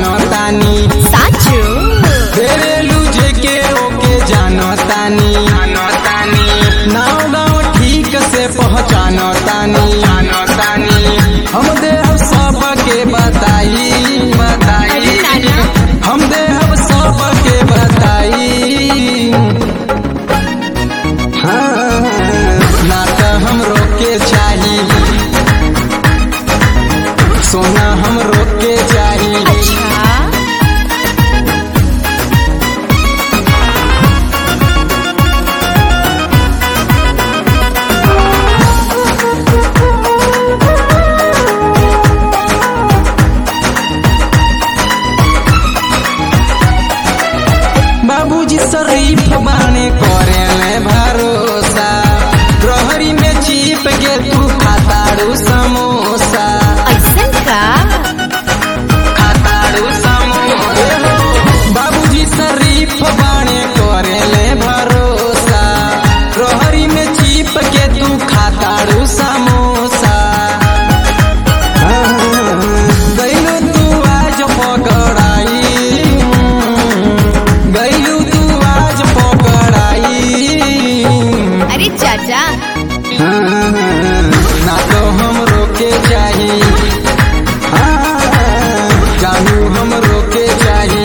जानो तानी साचू बेरेलू जे के ओके जानो तानी नाव गाँव ठीक से पहचानो तानी हम देव सबके बताई हम देव सबके बताई हाँ, ना तो हम रोके चाही सोना हम रोके चाही अच्छा बाबूजी शरीफ बाने करेले भरोसा प्रहरी में चीप के तू खाताड़ू समोसा ऐसन का बाबूजी शरीफ बाने करेले भरोसा प्रहरी में चीप के तू खाताड़ू समोसा गैलो तू आज पकड़ाई गैलू तू आज पकड़ाई अरे चाचा ना तो हम रोके चाही जानू हम रोके चाही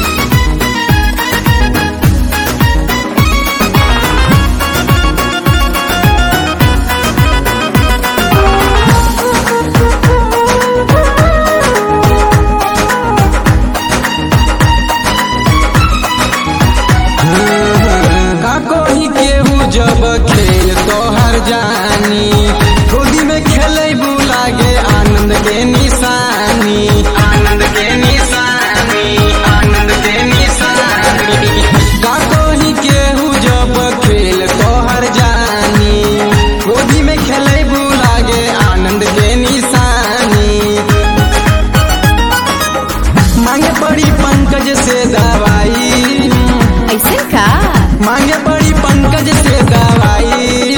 का कोई केहू जब खेल तोहर जानी गोदी में खेले लागे आनंद के निशानी का कोई केहू जब खेल तोहर जानी गोदी में खेले लागे आनंद के निशानी मांगे पड़ी पंकज से दवाई ऐसन का मांगे पड़ी पंकज से दवाई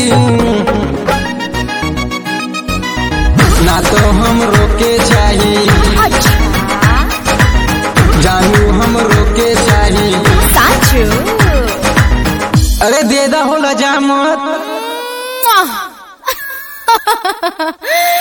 ना तो हम रोके चाही अच्छा जानू हम रोके चाही साचू अरे देदा होला जा मत